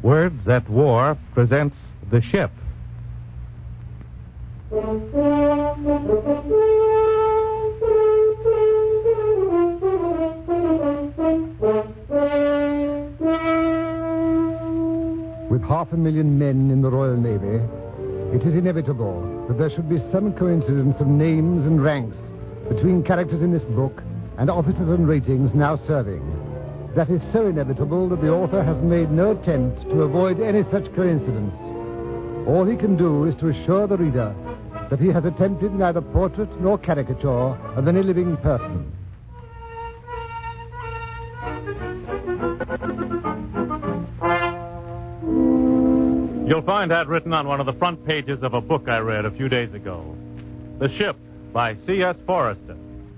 Words at War presents The Ship. With 500,000 men in the Royal Navy, it is inevitable that there should be some coincidence of names and ranks between characters in this book and officers and ratings now serving. That is so inevitable that the author has made no attempt to avoid any such coincidence. All he can do is to assure the reader that he has attempted neither portrait nor caricature of any living person. You'll find that written on one of the front pages of a book I read a few days ago. The Ship by C.S. Forester.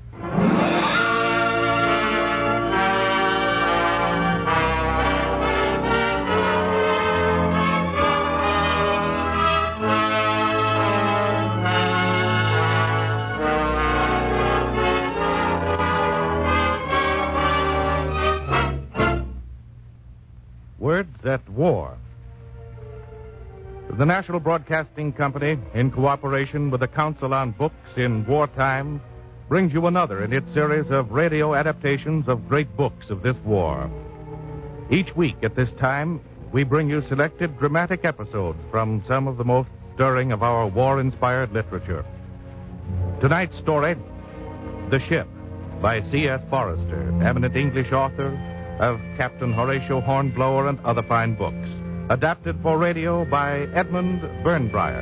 Words at War. The National Broadcasting Company, in cooperation with the Council on Books in Wartime, brings you another in its series of radio adaptations of great books of this war. Each week at this time, we bring you selected dramatic episodes from some of the most stirring of our war-inspired literature. Tonight's story, The Ship, by C.S. Forester, eminent English author of Captain Horatio Hornblower and other fine books. Adapted for radio by Edmund Burnbriar.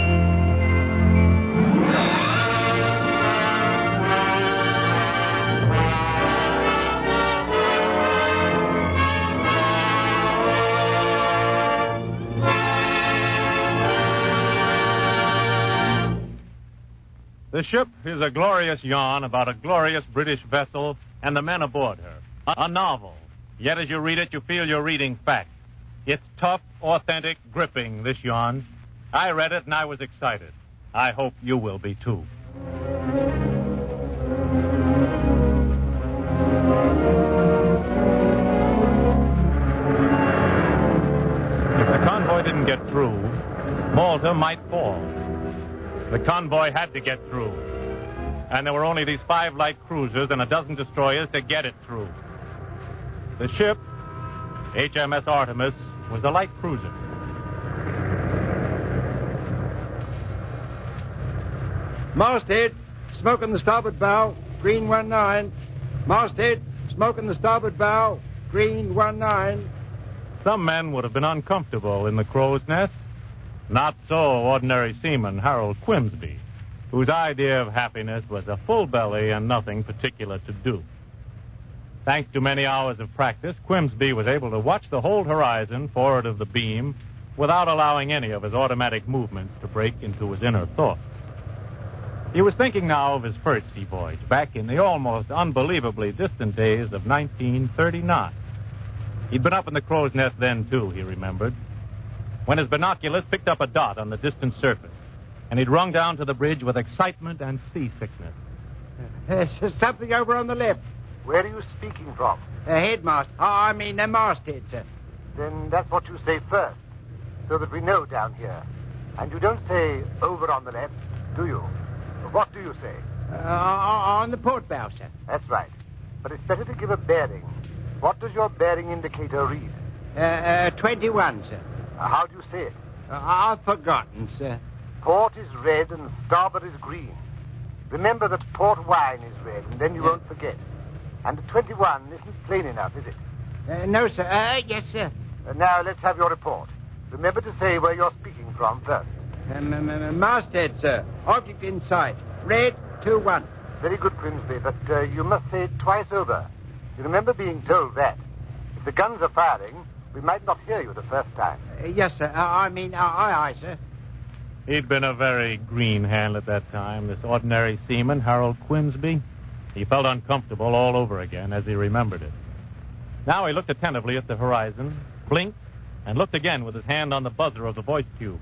The Ship is a glorious yarn about a glorious British vessel and the men aboard her. A novel. Yet as you read it, you feel you're reading fact. It's tough, authentic, gripping, this yarn. I read it and I was excited. I hope you will be, too. If the convoy didn't get through, Malta might fall. The convoy had to get through. And there were only these 5 light cruisers and a dozen destroyers to get it through. The ship, HMS Artemis, was a light cruiser. Masthead, smoke in the starboard bow, green 19. Masthead, smoke in the starboard bow, green 19. Some men would have been uncomfortable in the crow's nest. Not so ordinary seaman Harold Quimsby, whose idea of happiness was a full belly and nothing particular to do. Thanks to many hours of practice, Quimsby was able to watch the whole horizon forward of the beam without allowing any of his automatic movements to break into his inner thoughts. He was thinking now of his first sea voyage back in the almost unbelievably distant days of 1939. He'd been up in the crow's nest then, too, he remembered, when his binoculars picked up a dot on the distant surface, and he'd rung down to the bridge with excitement and seasickness. There's something over on the left. Where are you speaking from? Headmaster. The masthead, sir. Then that's what you say first, so that we know down here. And you don't say over on the left, do you? What do you say? On the port bow, sir. That's right. But it's better to give a bearing. What does your bearing indicator read? 21, sir. How do you say it? I've forgotten, sir. Port is red and starboard is green. Remember that port wine is red, and then you won't forget. And the 21 isn't plain enough, is it? No, sir. Yes, sir. Now, let's have your report. Remember to say where you're speaking from first. Masthead, sir. Object in sight. Red, 21. Very good, Grimsby, but you must say it twice over. You remember being told that. If the guns are firing, we might not hear you the first time. Yes, sir. Aye, sir. He'd been a very green hand at that time, this ordinary seaman, Harold Quimsby. He felt uncomfortable all over again as he remembered it. Now he looked attentively at the horizon, blinked, and looked again with his hand on the buzzer of the voice tube.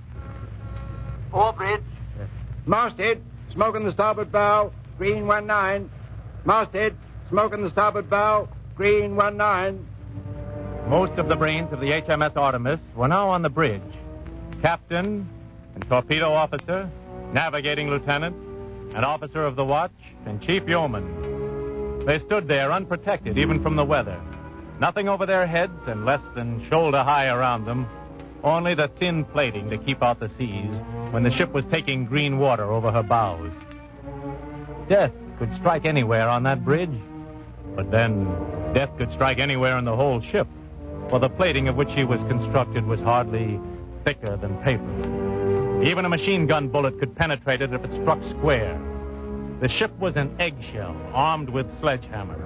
Four bridge. Masthead, smoke in the starboard bow, green 19. Masthead, smoke in the starboard bow, green 19. Most of the brains of the HMS Artemis were now on the bridge. Captain and torpedo officer, navigating lieutenant, and officer of the watch, and chief yeoman. They stood there unprotected even from the weather. Nothing over their heads and less than shoulder high around them. Only the thin plating to keep out the seas when the ship was taking green water over her bows. Death could strike anywhere on that bridge. But then death could strike anywhere in the whole ship, for the plating of which she was constructed was hardly thicker than paper. Even a machine gun bullet could penetrate it if it struck square. The ship was an eggshell armed with sledgehammers.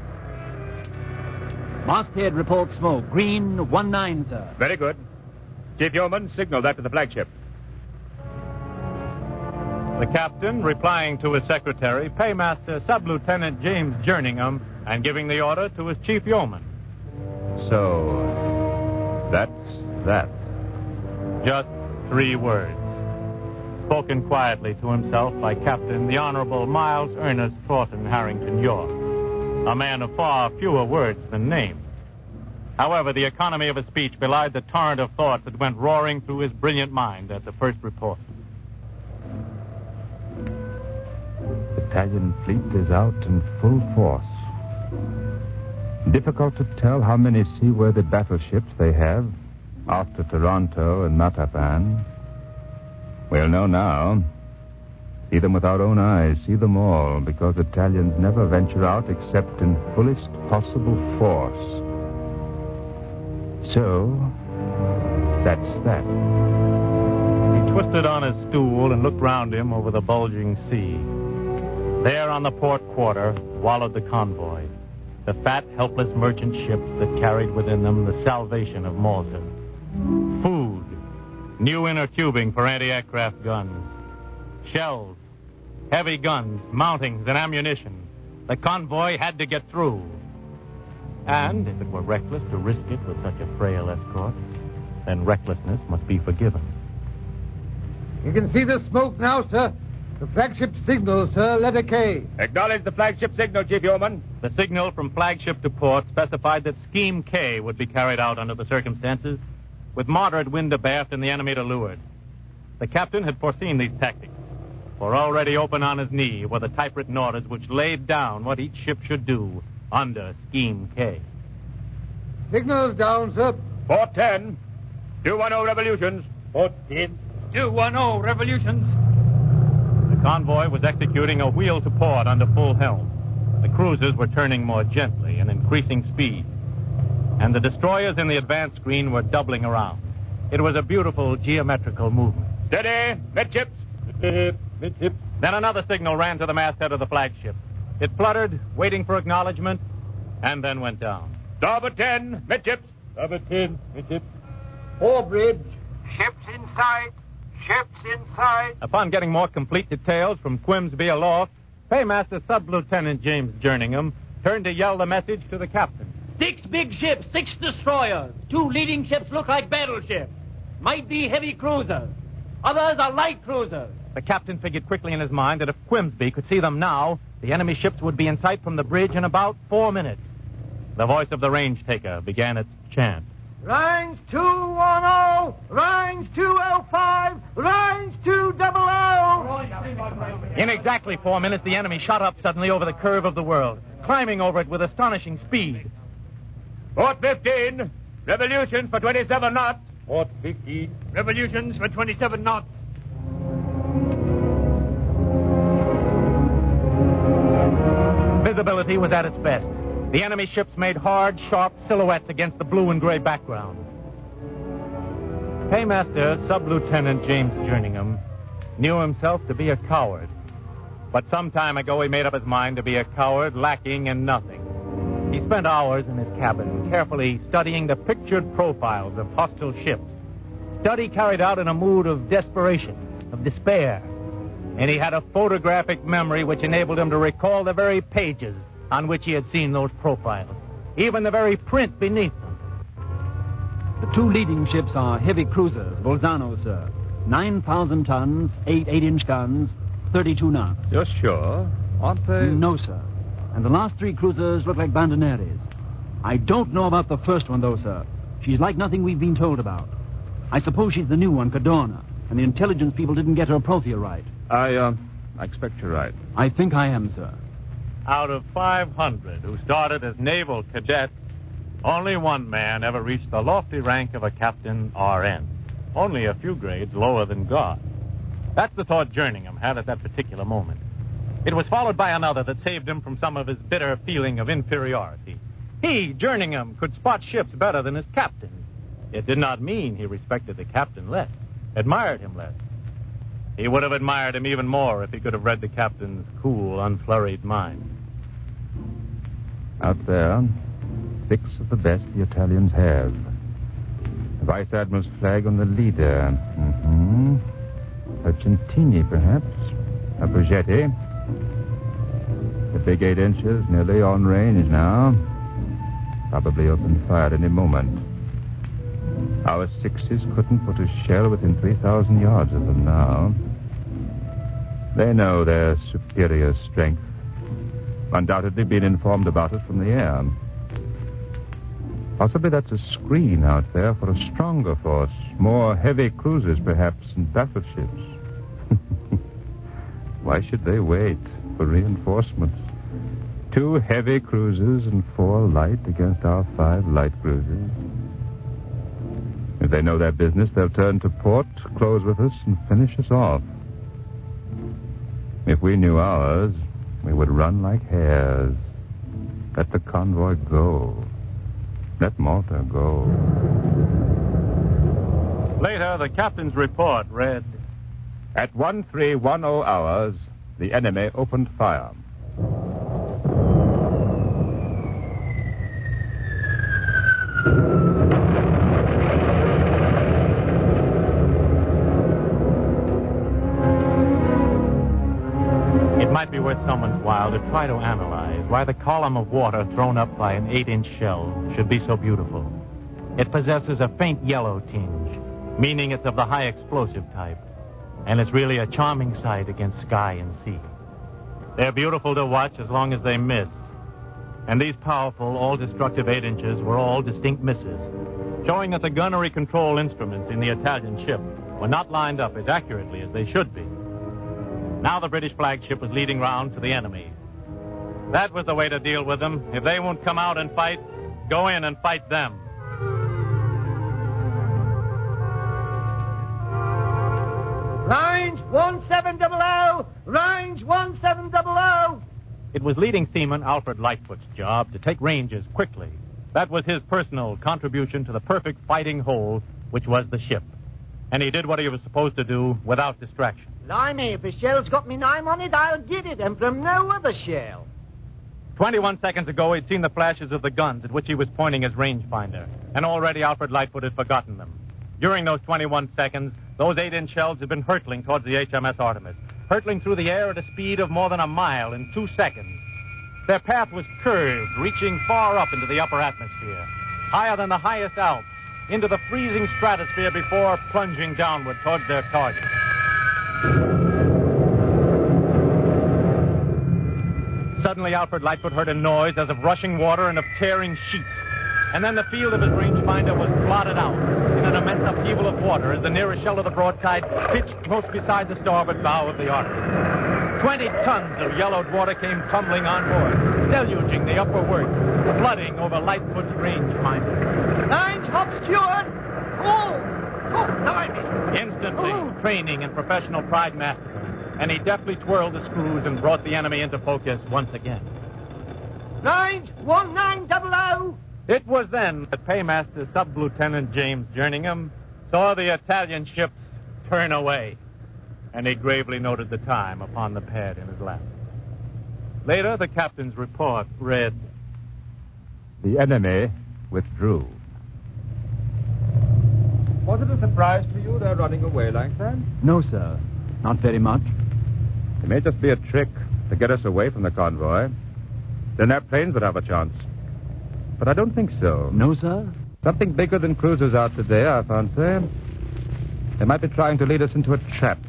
Masthead reports smoke. Green 19, sir. Very good. Chief Yeoman, signal that to the flagship. The captain, replying to his secretary, Paymaster Sub-Lieutenant James Jerningham, and giving the order to his chief yeoman. So, that's that. Just 3 words. Spoken quietly to himself by Captain the Honorable Miles Ernest Thornton Harrington York, a man of far fewer words than names. However, the economy of his speech belied the torrent of thought that went roaring through his brilliant mind at the first report. The Italian fleet is out in full force. Difficult to tell how many seaworthy battleships they have after Taranto and Matapan. We'll know now. See them with our own eyes, see them all, because Italians never venture out except in fullest possible force. So, that's that. He twisted on his stool and looked round him over the bulging sea. There on the port quarter wallowed the convoy, the fat, helpless merchant ships that carried within them the salvation of Malta. Food, new inner tubing for anti-aircraft guns, shells, heavy guns, mountings, and ammunition. The convoy had to get through. And if it were reckless to risk it with such a frail escort, then recklessness must be forgiven. You can see the smoke now, sir. The flagship signal, sir, letter K. Acknowledge the flagship signal, Chief Yeoman. The signal from flagship to port specified that Scheme K would be carried out under the circumstances, with moderate wind abaft and the enemy to leeward. The captain had foreseen these tactics, for already open on his knee were the typewritten orders which laid down what each ship should do under Scheme K. Signal's down, sir. Port 10. 210 revolutions. Port 10. 210 revolutions. The convoy was executing a wheel to port under full helm. The cruisers were turning more gently and increasing speed. And the destroyers in the advance screen were doubling around. It was a beautiful geometrical movement. Steady, midships. Midship. Then another signal ran to the masthead of the flagship. It fluttered, waiting for acknowledgement, and then went down. Starboard 10, midships. Starboard 10, midship. Bridge. Ships in sight. Ships in sight. Upon getting more complete details from Quimsby aloft, Paymaster Sub-Lieutenant James Jerningham turned to yell the message to the captain. 6 big ships, 6 destroyers. 2 leading ships look like battleships. Might be heavy cruisers. Others are light cruisers. The captain figured quickly in his mind that if Quimsby could see them now, the enemy ships would be in sight from the bridge in about 4 minutes. The voice of the range taker began its chant. Range 210, range 205, range 200. In exactly 4 minutes, the enemy shot up suddenly over the curve of the world, climbing over it with astonishing speed. Port 15. Revolutions for 27 knots. Port 15. Revolutions for 27 knots. Visibility was at its best. The enemy ships made hard, sharp silhouettes against the blue and gray background. Paymaster Sub-Lieutenant James Jerningham knew himself to be a coward. But some time ago he made up his mind to be a coward lacking in nothing. He spent hours in his cabin carefully studying the pictured profiles of hostile ships. Study carried out in a mood of desperation, of despair. And he had a photographic memory which enabled him to recall the very pages on which he had seen those profiles, even the very print beneath them. The 2 leading ships are heavy cruisers, Bolzano, sir. 9,000 tons, 8 8-inch guns, 32 knots. You're sure? Aren't they? No, sir. And the last 3 cruisers look like bandoneres. I don't know about the first one, though, sir. She's like nothing we've been told about. I suppose she's the new one, Cadorna, and the intelligence people didn't get her profile right. I expect you're right. I think I am, sir. Out of 500 who started as naval cadets, only one man ever reached the lofty rank of a captain RN. Only a few grades lower than God. That's the thought Jerningham had at that particular moment. It was followed by another that saved him from some of his bitter feeling of inferiority. He, Jerningham, could spot ships better than his captain. It did not mean he respected the captain less, admired him less. He would have admired him even more if he could have read the captain's cool, unflurried mind. Out there, 6 of the best the Italians have. The Vice Admiral's flag on the leader. A Centini, perhaps. A Progetti. The big 8 inches nearly on range now. Probably open fire any moment. Our 6s couldn't put a shell within 3,000 yards of them now. They know their superior strength. Undoubtedly been informed about it from the air. Possibly that's a screen out there for a stronger force. More heavy cruisers, perhaps, and battleships. Why should they wait for reinforcements? 2 heavy cruisers and 4 light against our 5 light cruisers. If they know their business, they'll turn to port, close with us, and finish us off. If we knew ours, we would run like hares. Let the convoy go. Let Malta go. Later, the captain's report read, At 1310 hours, the enemy opened fire. It might be worth someone's while to try to analyze why the column of water thrown up by an 8-inch shell should be so beautiful. It possesses a faint yellow tinge, meaning it's of the high explosive type, and it's really a charming sight against sky and sea. They're beautiful to watch as long as they miss, and these powerful, all-destructive 8 inches were all distinct misses, showing that the gunnery control instruments in the Italian ship were not lined up as accurately as they should be. Now the British flagship was leading round to the enemy. That was the way to deal with them. If they won't come out and fight, go in and fight them. Range 1700! Range 1700! It was leading seaman Alfred Lightfoot's job to take ranges quickly. That was his personal contribution to the perfect fighting whole, which was the ship. And he did what he was supposed to do without distraction. Blimey, if a shell's got me name on it, I'll get it, and from no other shell. 21 seconds ago, he'd seen the flashes of the guns at which he was pointing his rangefinder, and already Alfred Lightfoot had forgotten them. During those 21 seconds, those 8-inch shells had been hurtling towards the HMS Artemis, hurtling through the air at a speed of more than a mile in 2 seconds. Their path was curved, reaching far up into the upper atmosphere, higher than the highest Alps, into the freezing stratosphere before plunging downward towards their target. Suddenly, Alfred Lightfoot heard a noise as of rushing water and of tearing sheets. And then the field of his rangefinder was blotted out in an immense upheaval of water as the nearest shell of the broadside pitched close beside the starboard bow of the Artemis. 20 tons of yellowed water came tumbling on board, deluging the upper works, flooding over Lightfoot's rangefinder. Range, hop, steward! Blimey! Instantly, training and professional pride mastered him, and he deftly twirled the screws and brought the enemy into focus once again. Range 1900! It was then that Paymaster Sub-Lieutenant James Jerningham saw the Italian ships turn away, and he gravely noted the time upon the pad in his lap. Later, the captain's report read, The enemy withdrew. Was it a surprise to you they're running away like that? No, sir. Not very much. It may just be a trick to get us away from the convoy. Then their planes would have a chance. But I don't think so. No, sir? Something bigger than cruisers out today, I fancy. They might be trying to lead us into a trap.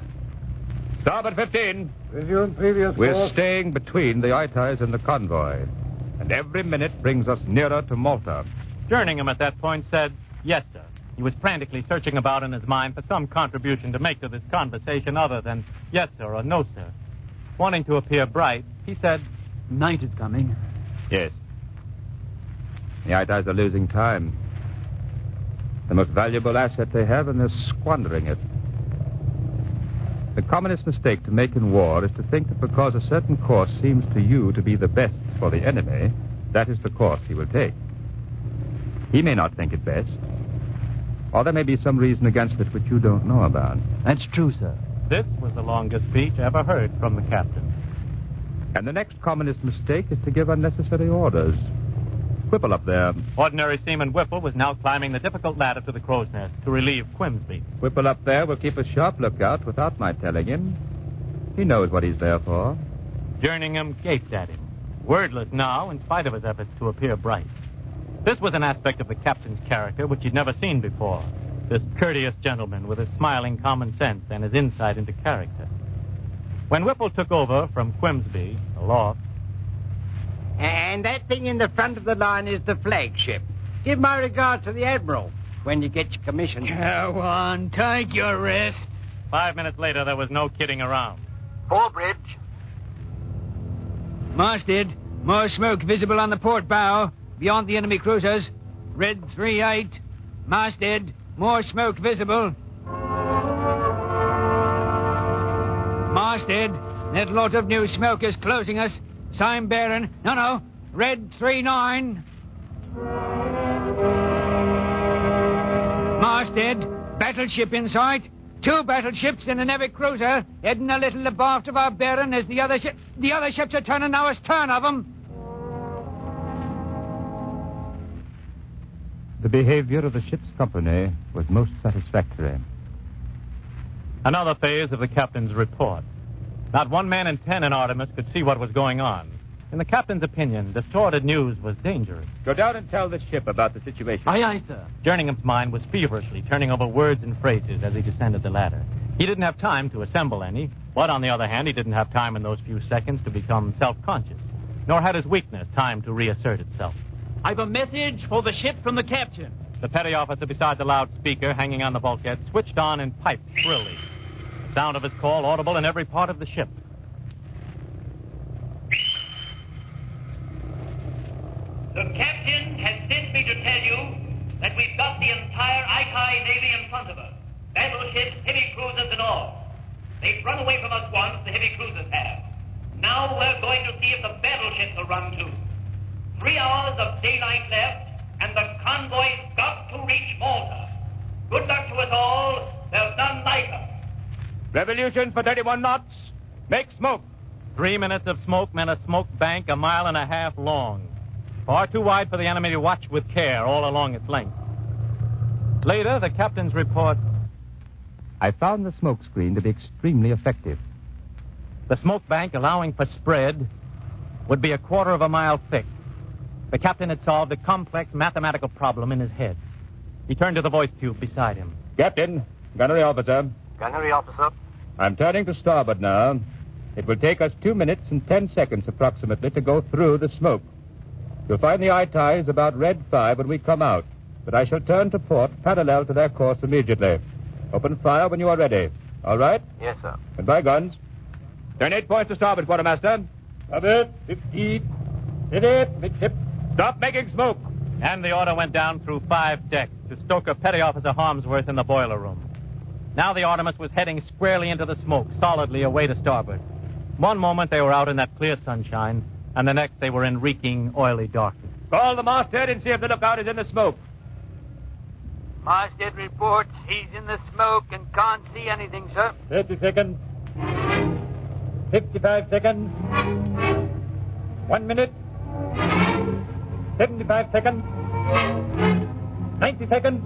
Starboard 15. Resume previous We're course. staying between the Itais and the convoy. And every minute brings us nearer to Malta. Jerningham at that point said, yes, sir. He was frantically searching about in his mind for some contribution to make to this conversation other than yes, sir, or no, sir. Wanting to appear bright, he said, Night is coming. Yes. The Itais are losing time. The most valuable asset they have, and they're squandering it. The commonest mistake to make in war is to think that because a certain course seems to you to be the best for the enemy, that is the course he will take. He may not think it best, or there may be some reason against it which you don't know about. That's true, sir. This was the longest speech ever heard from the captain. And the next commonest mistake is to give unnecessary orders. Whipple up there. Ordinary Seaman Whipple was now climbing the difficult ladder to the crow's nest to relieve Quimsby. Whipple up there will keep a sharp lookout without my telling him. He knows what he's there for. Jerningham gaped at him, wordless now in spite of his efforts to appear bright. This was an aspect of the captain's character which he'd never seen before. This courteous gentleman with his smiling common sense and his insight into character. When Whipple took over from Quimsby, aloft, And that thing in the front of the line is the flagship. Give my regards to the Admiral when you get your commission. Go on, take your rest. 5 minutes later, there was no kidding around. Forebridge. Masthead, more smoke visible on the port bow, beyond the enemy cruisers. Red 3-8. Masthead, more smoke visible. Masthead, that lot of new smoke is closing us. Sign bearing. No. Red 3-9. Masthead, battleship in sight. 2 battleships and a navy cruiser heading a little abaft of our bearing as the other ships are turning now astern of them. The behavior of the ship's company was most satisfactory. Another phase of the captain's report. Not 1 man in 10 in Artemis could see what was going on. In the captain's opinion, distorted news was dangerous. Go down and tell the ship about the situation. Aye, sir. Jerningham's mind was feverishly turning over words and phrases as he descended the ladder. He didn't have time to assemble any, but on the other hand, he didn't have time in those few seconds to become self-conscious, nor had his weakness time to reassert itself. I've a message for the ship from the captain. The petty officer beside the loudspeaker hanging on the bulkhead switched on and piped shrilly. The sound of his call audible in every part of the ship. The captain has sent me to tell you that we've got the entire Itai Navy in front of us. Battleships, heavy cruisers, and all. They've run away from us once, the heavy cruisers have. Now we're going to see if the battleships will run too. 3 hours of daylight left, and the convoy's got to reach Malta. Good luck to us all. There's none like us. Revolution for 31 knots. Make smoke. 3 minutes of smoke meant a smoke bank 1.5 miles long. Far too wide for the enemy to watch with care all along its length. Later, the captain's report. I found the smoke screen to be extremely effective. The smoke bank allowing for spread would be 1/4 mile thick. The captain had solved a complex mathematical problem in his head. He turned to the voice tube beside him. Captain, gunnery officer. Gunnery officer. I'm turning to starboard now. It will take us 2 minutes and 10 seconds approximately to go through the smoke. You'll find the Itais about red 5 when we come out, but I shall turn to port parallel to their course immediately. Open fire when you are ready. All right? Yes, sir. And by guns. Turn 8 points to starboard, quartermaster. Starboard, 15. Hit it, midship. Stop making smoke. And the order went down through 5 decks to Stoker Petty Officer Harmsworth in the boiler room. Now the Artemis was heading squarely into the smoke, solidly away to starboard. One moment they were out in that clear sunshine, and the next they were in reeking, oily darkness. Call the masthead and see if the lookout is in the smoke. Masthead reports he's in the smoke and can't see anything, sir. 30 seconds. 55 seconds. 1 minute. 75 seconds. 90 seconds.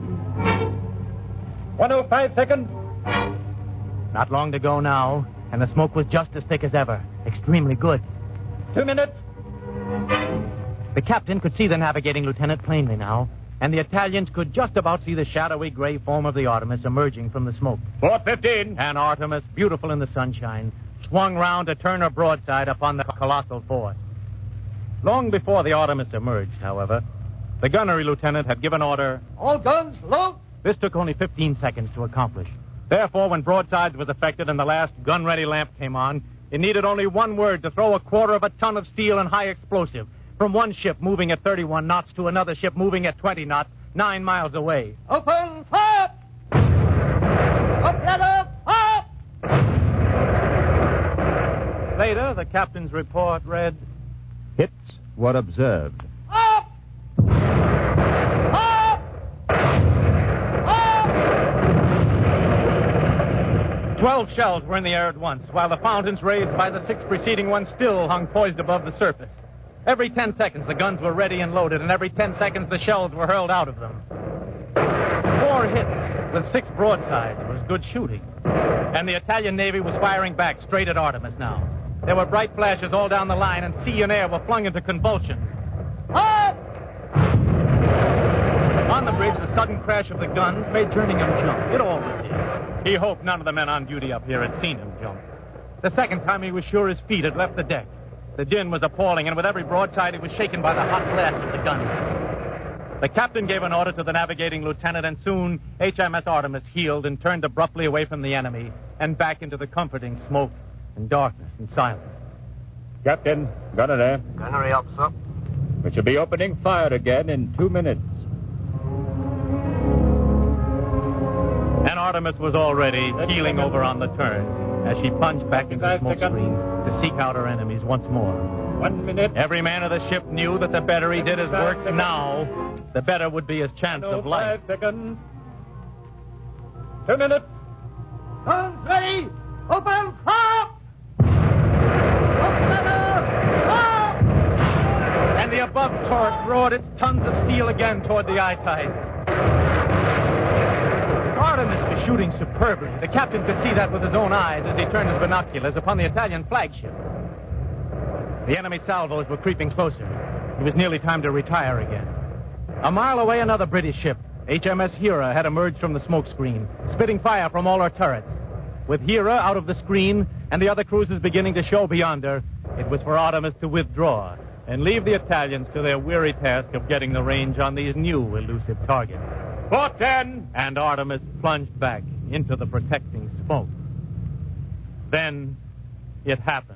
105 seconds. Not long to go now, and the smoke was just as thick as ever. Extremely good. 2 minutes. The captain could see the navigating lieutenant plainly now, and the Italians could just about see the shadowy gray form of the Artemis emerging from the smoke. Port 15. And Artemis, beautiful in the sunshine, swung round to turn her broadside upon the colossal force. Long before the Artemis emerged, however, the gunnery lieutenant had given order, All guns, load! This took only 15 seconds to accomplish. Therefore, when broadsides was effected and the last gun-ready lamp came on, it needed only one word to throw 1/4 of a ton of steel and high explosive from one ship moving at 31 knots to another ship moving at 20 knots, 9 miles away. Open fire! Up, ladder, up! Later, the captain's report read, Hits were observed. Up! Up! Up! 12 shells were in the air at once, while the fountains raised by the 6 preceding ones still hung poised above the surface. Every 10 seconds, the guns were ready and loaded, and every 10 seconds, the shells were hurled out of them. 4 hits with 6 broadsides was good shooting. And the Italian Navy was firing back straight at Artemis now. There were bright flashes all down the line, and sea and air were flung into convulsions. Up! On the bridge, the sudden crash of the guns made Jerningham jump. It always did. He hoped none of the men on duty up here had seen him jump. The second time, he was sure his feet had left the deck. The din was appalling, and with every broadside, he was shaken by the hot blast of the guns. The captain gave an order to the navigating lieutenant, and soon HMS Artemis heeled and turned abruptly away from the enemy and back into the comforting smoke and darkness and silence. Captain, gunner there. Gunnery up, sir. We shall be opening fire again in 2 minutes. And Artemis was already heeling over on the turn as she plunged back into the smoke screen to seek out her enemies once more. 1 minute. Every man of the ship knew that the better he did his work now, the better would be his chance of life. 5 seconds. 2 minutes. Guns ready! Open fire! Up, ladder, up! And the above turret roared its tons of steel again toward the eye ties. Artemis was shooting superbly. The captain could see that with his own eyes as he turned his binoculars upon the Italian flagship. The enemy salvos were creeping closer. It was nearly time to retire again. A mile away, another British ship, HMS Hera, had emerged from the smoke screen, spitting fire from all her turrets. With Hera out of the screen and the other cruisers beginning to show beyond her, it was for Artemis to withdraw and leave the Italians to their weary task of getting the range on these new elusive targets. Port 10. And Artemis plunged back into the protecting smoke. Then it happened.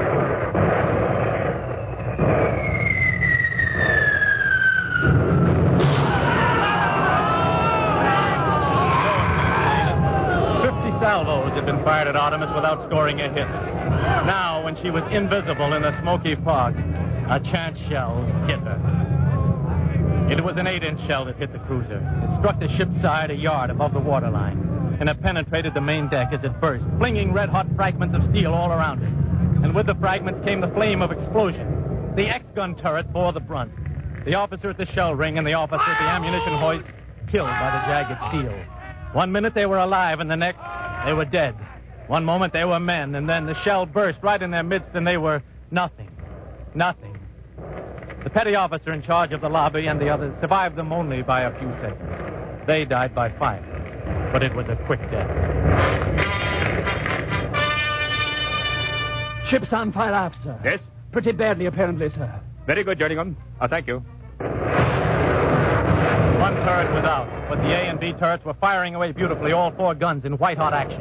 Salvos had been fired at Artemis without scoring a hit. Now, when she was invisible in the smoky fog, a chance shell hit her. It was an 8-inch shell that hit the cruiser. It struck the ship's side a yard above the waterline, and it penetrated the main deck as it burst, flinging red-hot fragments of steel all around it. And with the fragments came the flame of explosion. The X-gun turret bore the brunt. The officer at the shell ring and the officer at the ammunition hoist killed by the jagged steel. 1 minute they were alive, and the next they were dead. 1 moment they were men, and then the shell burst right in their midst, and they were nothing. Nothing. The petty officer in charge of the lobby and the others survived them only by a few seconds. They died by fire, but it was a quick death. Ship's on fire aft, sir. Yes? Pretty badly, apparently, sir. Very good, Jerningham. Thank you. One turret was out, but the A and B turrets were firing away beautifully, all 4 guns in white-hot action.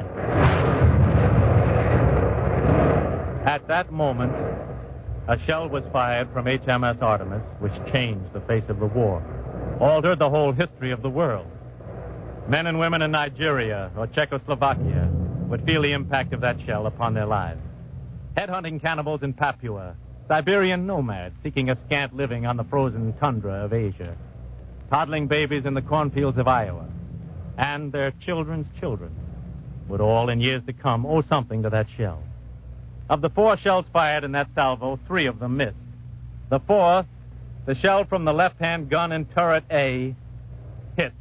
At that moment, a shell was fired from HMS Artemis, which changed the face of the war, altered the whole history of the world. Men and women in Nigeria or Czechoslovakia would feel the impact of that shell upon their lives. Headhunting cannibals in Papua, Siberian nomads seeking a scant living on the frozen tundra of Asia, toddling babies in the cornfields of Iowa, and their children's children would all in years to come owe something to that shell. Of the 4 shells fired in that salvo, 3 of them missed. The 4th, the shell from the left-hand gun in turret A, hit.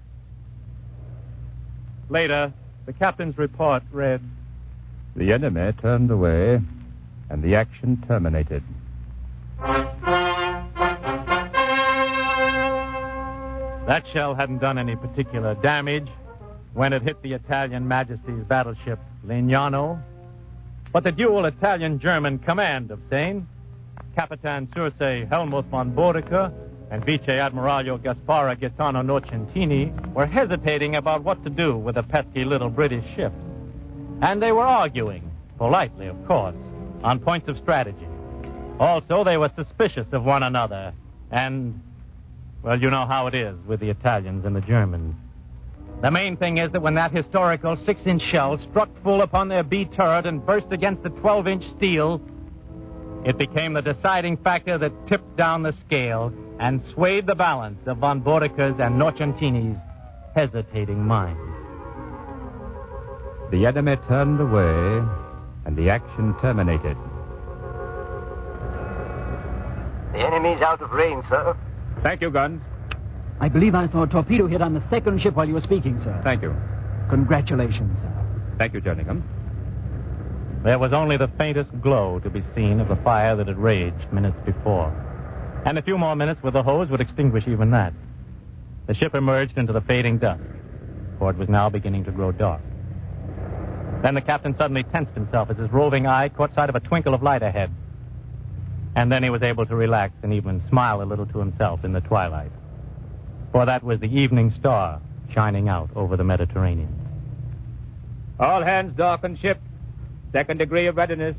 Later, the captain's report read, The enemy turned away, and the action terminated. That shell hadn't done any particular damage when it hit the Italian Majesty's battleship Legnano, but the dual Italian-German command of Seine Capitan Circe Helmuth von Boudicca and Vice Admiraglio Gaspara Gaetano Nocentini were hesitating about what to do with the pesky little British ships. And they were arguing, politely of course, on points of strategy. Also, they were suspicious of one another. And, well, you know how it is with the Italians and the Germans. The main thing is that when that historical 6-inch shell struck full upon their B turret and burst against the 12-inch steel, it became the deciding factor that tipped down the scale and swayed the balance of von Boudicca's and Nocentini's hesitating minds. The enemy turned away, and the action terminated. The enemy's out of range, sir. Thank you, Guns. I believe I saw a torpedo hit on the second ship while you were speaking, sir. Thank you. Congratulations, sir. Thank you, Jerningham. There was only the faintest glow to be seen of the fire that had raged minutes before. And a few more minutes with the hose would extinguish even that. The ship emerged into the fading dusk, for it was now beginning to grow dark. Then the captain suddenly tensed himself as his roving eye caught sight of a twinkle of light ahead. And then he was able to relax and even smile a little to himself in the twilight. For that was the evening star shining out over the Mediterranean. All hands darken ship. Second degree of readiness.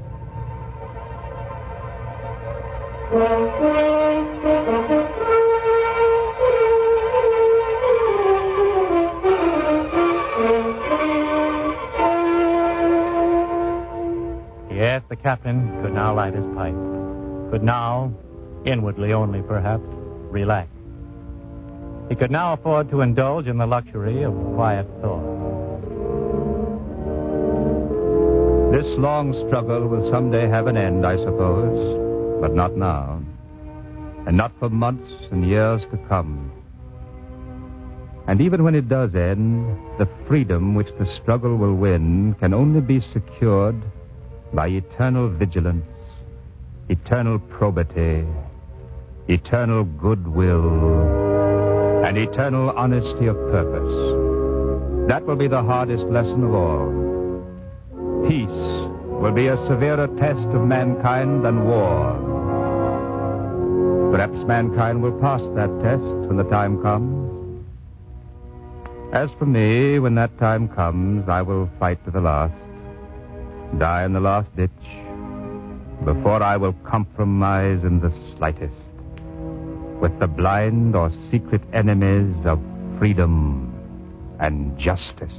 Yes, the captain could now light his pipe. Could now, inwardly only perhaps, relax. He could now afford to indulge in the luxury of quiet thought. This long struggle will someday have an end, I suppose, but not now, and not for months and years to come. And even when it does end, the freedom which the struggle will win can only be secured by eternal vigilance, eternal probity, eternal goodwill, and eternal honesty of purpose. That will be the hardest lesson of all. Peace will be a severer test of mankind than war. Perhaps mankind will pass that test when the time comes. As for me, when that time comes, I will fight to the last, die in the last ditch, before I will compromise in the slightest with the blind or secret enemies of freedom and justice.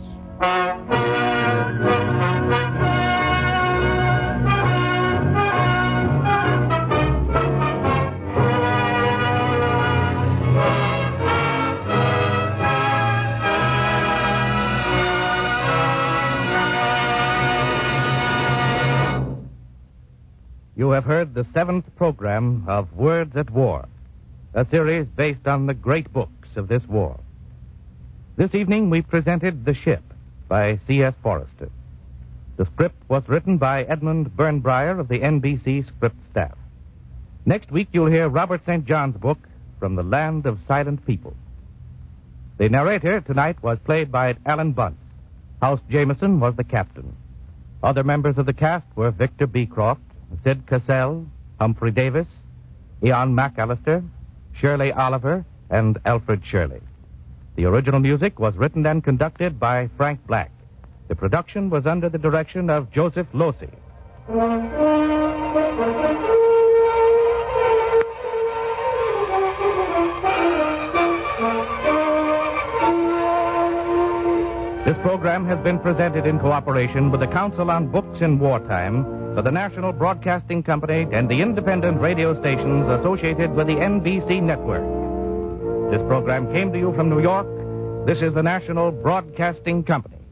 You have heard the 7th program of Words at War, a series based on the great books of this war. This evening we presented The Ship by C.S. Forrester. The script was written by Edmund Burnbreyer of the NBC script staff. Next week you'll hear Robert St. John's book, From the Land of Silent People. The narrator tonight was played by Alan Bunce. House Jameson was the captain. Other members of the cast were Victor Beecroft, Sid Cassell, Humphrey Davis, Ian McAllister, Shirley Oliver, and Alfred Shirley. The original music was written and conducted by Frank Black. The production was under the direction of Joseph Losey. This program has been presented in cooperation with the Council on Books in Wartime for the National Broadcasting Company and the independent radio stations associated with the NBC network. This program came to you from New York. This is the National Broadcasting Company.